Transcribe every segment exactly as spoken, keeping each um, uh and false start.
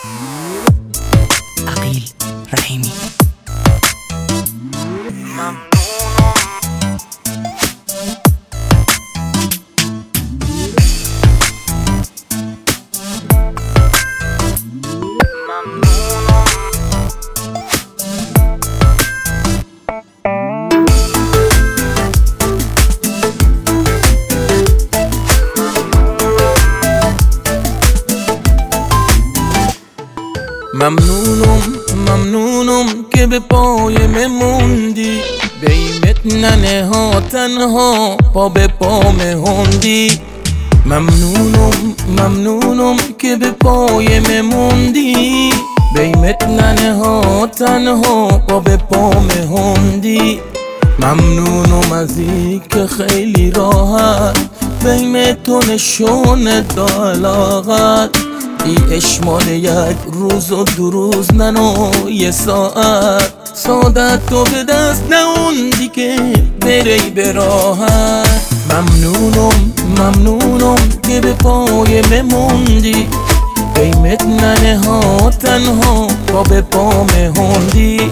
عقیل رحیمی. ممنونم ممنونم که به پای موندی، بیمت ننه ها تنها پا به پا موندی. ممنونم ممنونم که به پای موندی، بیمت ننه ها تنها پا به پا موندی. ممنونم از این که خیلی راحت بیمت تو نشون دا علاقت، ای اشمال یک روز و دو روز ننو یه ساعت، سعادت تو به دست نوندی که بری به راحت. ممنونم ممنونم که به پای مموندی، قیمت ننه ها تنها پا به پا مهوندی.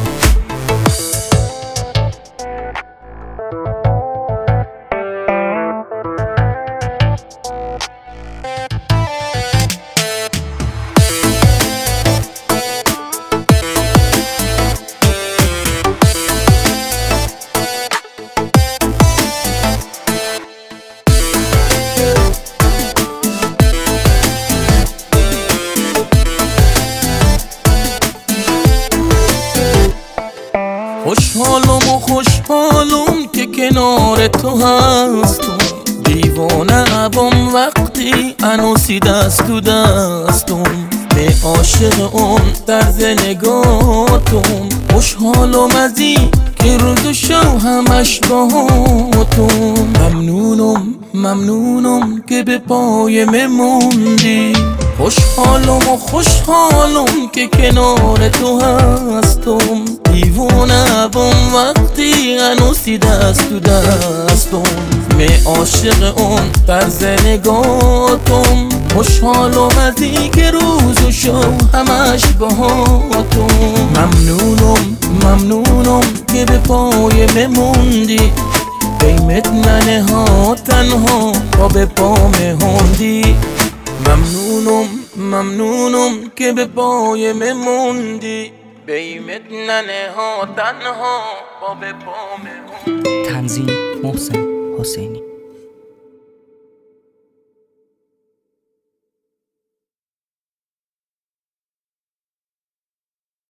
خوشحالم و خوشحالم که کنار تو هستم، دیوانه ابم وقتی انوسی دست تو دستم، به عاشق اون طرز نگاهتون. خوشحالم از این که روز و شب همش باهاتون. ممنونم ممنونم که به پای موندی، خوشحالم و خوشحالم که کنار تو هستم، دیوانه بم وقتی انوسی دست تو دستم، می عاشق اون طرز نگاهتم. خوشحالم از این که روز و شب همش باهاتون. ممنونم ممنونم که به پای موندی، قیمت ننه ها تنها پا به پا موندی. ممنونم ممنونم که به پای موندی، قیمت ننه ها تنها پا به پا موندی. تنظیم محسن حسینی.